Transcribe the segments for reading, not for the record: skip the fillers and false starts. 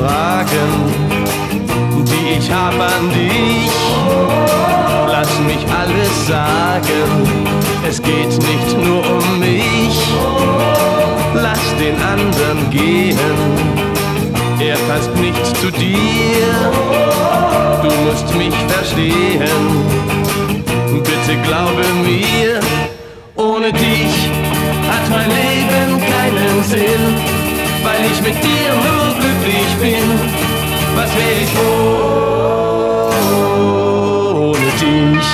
Fragen, die ich hab an dich. Lass mich alles sagen, es geht nicht nur um mich. Lass den anderen gehen, er passt nicht zu dir. Du musst mich verstehen, bitte glaube mir. Ohne dich hat mein Leben keinen Sinn, weil ich mit dir nur glücklich bin. Was wär ich ohne dich?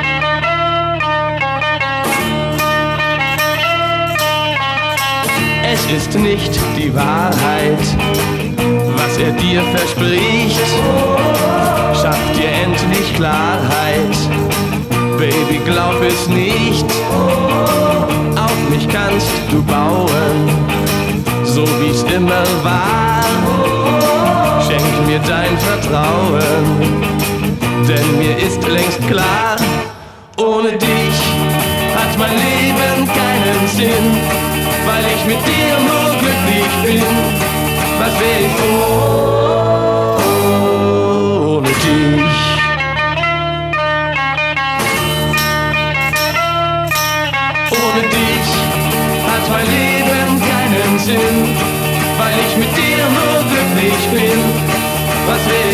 Es ist nicht die Wahrheit, was er dir verspricht. Schaff dir endlich Klarheit, Baby, glaub es nicht. Auf mich kannst du bauen, so wie's immer war. Schenk mir dein Vertrauen, denn mir ist längst klar, ohne dich hat mein Leben keinen Sinn, weil ich mit dir nur glücklich bin. Was wär ich ohne dich? Ohne dich hat mein Leben keinen Sinn, weil ich mit dir nur glücklich bin. Was wär